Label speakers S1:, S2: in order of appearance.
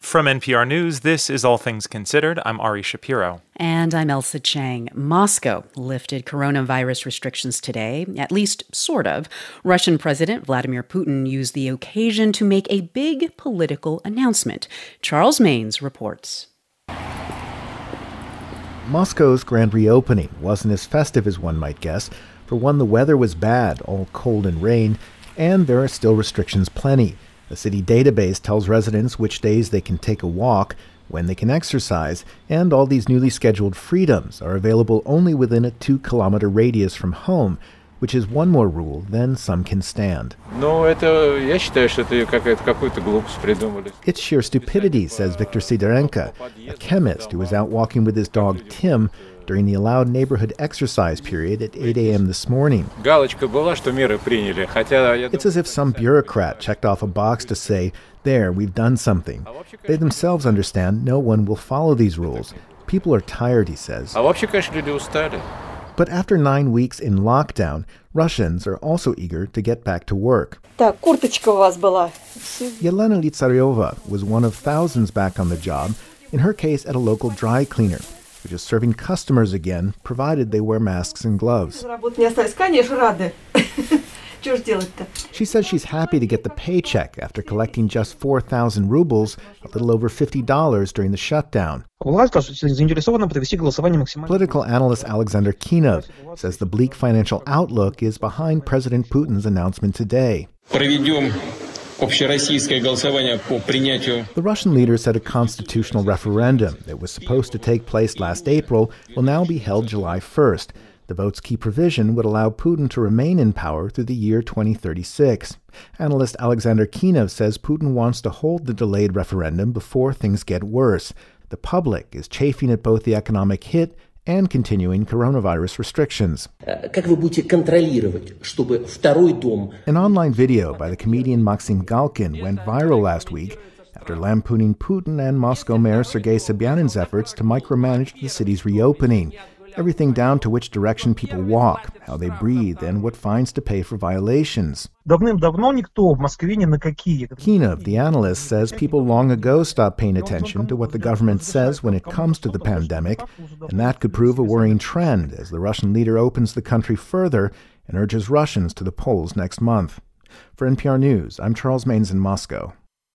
S1: From NPR News, this is All Things Considered. I'm Ari Shapiro.
S2: And I'm Elsa Chang. Moscow lifted coronavirus restrictions today, at least sort of. Russian President Vladimir Putin used the occasion to make a big political announcement. Charles Maynes reports.
S3: Moscow's grand reopening wasn't as festive as one might guess. For one, the weather was bad, all cold and rain, and there are still restrictions plenty. The city database tells residents which days they can take a walk, when they can exercise, and all these newly scheduled freedoms are available only within a 2-kilometer radius from home, which is one more rule than some can stand. It's sheer stupidity, says Viktor Sidorenko, a chemist who was out walking with his dog Tim during the allowed neighborhood exercise period at 8 a.m. this morning. It's as if some bureaucrat checked off a box to say, there, we've done something. They themselves understand no one will follow these rules. People are tired, he says. But after 9 weeks in lockdown, Russians are also eager to get back to work. Yelena Litsareva was one of thousands back on the job, in her case at a local dry cleaner, which is serving customers again, provided they wear masks and gloves. She says she's happy to get the paycheck after collecting just 4,000 rubles, a little over $50 during the shutdown. Political analyst Alexander Kinov says the bleak financial outlook is behind President Putin's announcement today. The Russian leader said a constitutional referendum that was supposed to take place last April will now be held July 1st. The vote's key provision would allow Putin to remain in power through the year 2036. Analyst Alexander Kinov says Putin wants to hold the delayed referendum before things get worse. The public is chafing at both the economic hit and continuing coronavirus restrictions. An online video by the comedian Maxim Galkin went viral last week after lampooning Putin and Moscow Mayor Sergei Sobyanin's efforts to micromanage the city's reopening. Everything down to which direction people walk, how they breathe, and what fines to pay for violations. Kinov, the analyst, says people long ago stopped paying attention to what the government says when it comes to the pandemic, and that could prove a worrying trend as the Russian leader opens the country further and urges Russians to the polls next month. For NPR News, I'm Charles Maynes in Moscow.